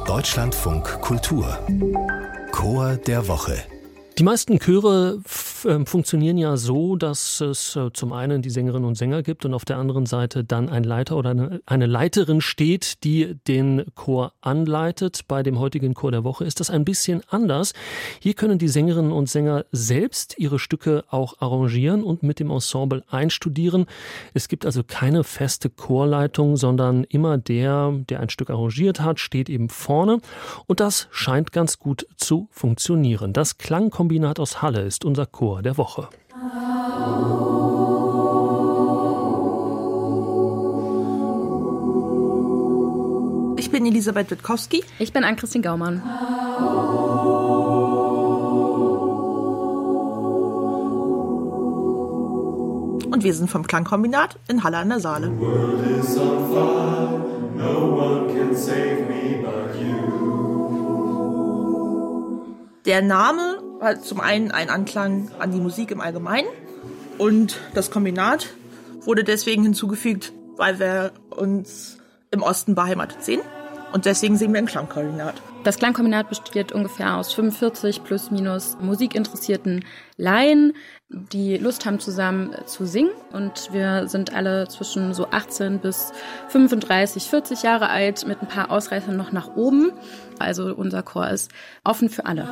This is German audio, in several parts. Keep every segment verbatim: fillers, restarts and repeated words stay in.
Deutschlandfunk Kultur Chor der Woche. Die meisten Chöre f- äh, funktionieren ja so, dass es äh, zum einen die Sängerinnen und Sänger gibt und auf der anderen Seite dann ein Leiter oder eine, eine Leiterin steht, die den Chor anleitet. Bei dem heutigen Chor der Woche ist das ein bisschen anders. Hier können die Sängerinnen und Sänger selbst ihre Stücke auch arrangieren und mit dem Ensemble einstudieren. Es gibt also keine feste Chorleitung, sondern immer der, der ein Stück arrangiert hat, steht eben vorne. Und das scheint ganz gut zu funktionieren. Das Klangkombinat aus Halle ist unser Chor der Woche. Ich bin Elisabeth Witkowski. Ich bin Ann-Christine Gaumann. Und wir sind vom Klangkombinat in Halle an der Saale. The world is on fire, no one can save me but you. Der Name hat zum einen einen Anklang an die Musik im Allgemeinen und das Kombinat wurde deswegen hinzugefügt, weil wir uns im Osten beheimatet sehen und deswegen singen wir im Klangkombinat. Das Klangkombinat besteht ungefähr aus fünfundvierzig plus minus musikinteressierten Laien, die Lust haben, zusammen zu singen. Und wir sind alle zwischen so achtzehn bis fünfunddreißig, vierzig Jahre alt, mit ein paar Ausreißern noch nach oben. Also unser Chor ist offen für alle.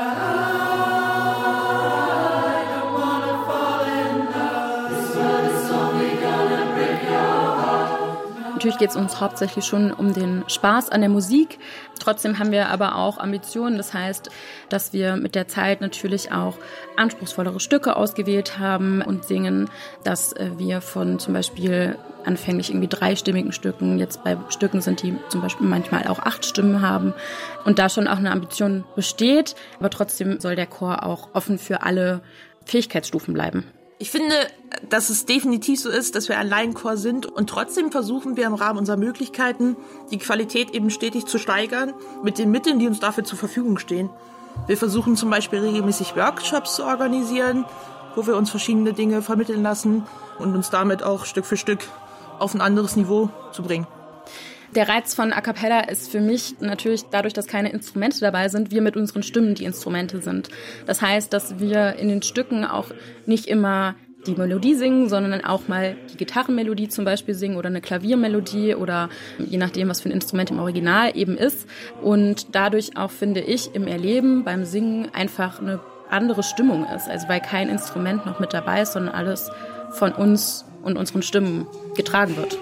Natürlich geht es uns hauptsächlich schon um den Spaß an der Musik. Trotzdem haben wir aber auch Ambitionen. Das heißt, dass wir mit der Zeit natürlich auch anspruchsvollere Stücke ausgewählt haben und singen, dass wir von zum Beispiel anfänglich irgendwie dreistimmigen Stücken jetzt bei Stücken sind, die zum Beispiel manchmal auch acht Stimmen haben und da schon auch eine Ambition besteht. Aber trotzdem soll der Chor auch offen für alle Fähigkeitsstufen bleiben. Ich finde, dass es definitiv so ist, dass wir ein Laienchor sind und trotzdem versuchen wir im Rahmen unserer Möglichkeiten, die Qualität eben stetig zu steigern mit den Mitteln, die uns dafür zur Verfügung stehen. Wir versuchen zum Beispiel regelmäßig Workshops zu organisieren, wo wir uns verschiedene Dinge vermitteln lassen und uns damit auch Stück für Stück auf ein anderes Niveau zu bringen. Der Reiz von A Cappella ist für mich natürlich dadurch, dass keine Instrumente dabei sind, wir mit unseren Stimmen die Instrumente sind. Das heißt, dass wir in den Stücken auch nicht immer die Melodie singen, sondern auch mal die Gitarrenmelodie zum Beispiel singen oder eine Klaviermelodie oder je nachdem, was für ein Instrument im Original eben ist. Und dadurch auch, finde ich, im Erleben beim Singen einfach eine andere Stimmung ist. Also weil kein Instrument noch mit dabei ist, sondern alles von uns und unseren Stimmen getragen wird.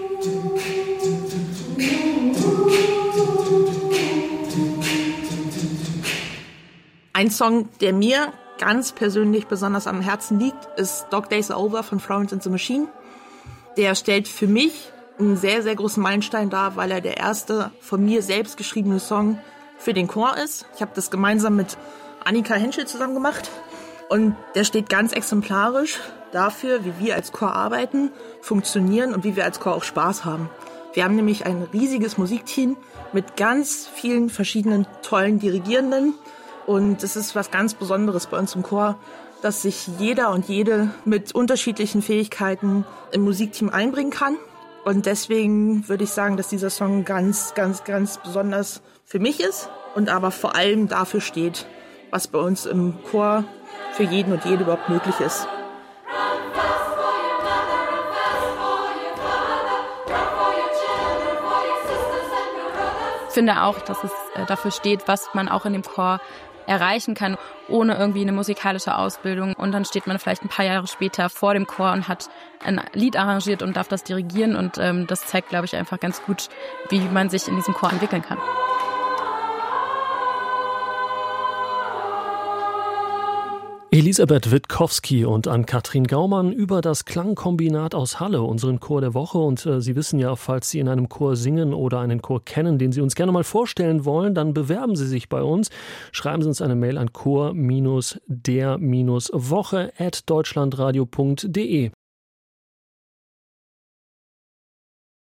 Ein Song, der mir ganz persönlich besonders am Herzen liegt, ist Dog Days Are Over von Florence and the Machine. Der stellt für mich einen sehr, sehr großen Meilenstein dar, weil er der erste von mir selbst geschriebene Song für den Chor ist. Ich habe das gemeinsam mit Annika Henschel zusammen gemacht und der steht ganz exemplarisch dafür, wie wir als Chor arbeiten, funktionieren und wie wir als Chor auch Spaß haben. Wir haben nämlich ein riesiges Musikteam mit ganz vielen verschiedenen tollen Dirigierenden. Und es ist was ganz Besonderes bei uns im Chor, dass sich jeder und jede mit unterschiedlichen Fähigkeiten im Musikteam einbringen kann. Und deswegen würde ich sagen, dass dieser Song ganz, ganz, ganz besonders für mich ist und aber vor allem dafür steht, was bei uns im Chor für jeden und jede überhaupt möglich ist. Ich finde auch, dass es dafür steht, was man auch in dem Chor erreichen kann, ohne irgendwie eine musikalische Ausbildung. Und dann steht man vielleicht ein paar Jahre später vor dem Chor und hat ein Lied arrangiert und darf das dirigieren. Und ähm, das zeigt, glaube ich, einfach ganz gut, wie man sich in diesem Chor entwickeln kann. Elisabeth Witkowski und Ann-Kathrin Gaumann über das Klangkombinat aus Halle, unseren Chor der Woche. Und äh, Sie wissen ja, falls Sie in einem Chor singen oder einen Chor kennen, den Sie uns gerne mal vorstellen wollen, dann bewerben Sie sich bei uns. Schreiben Sie uns eine Mail an chor der Woche at deutschlandradio punkt de.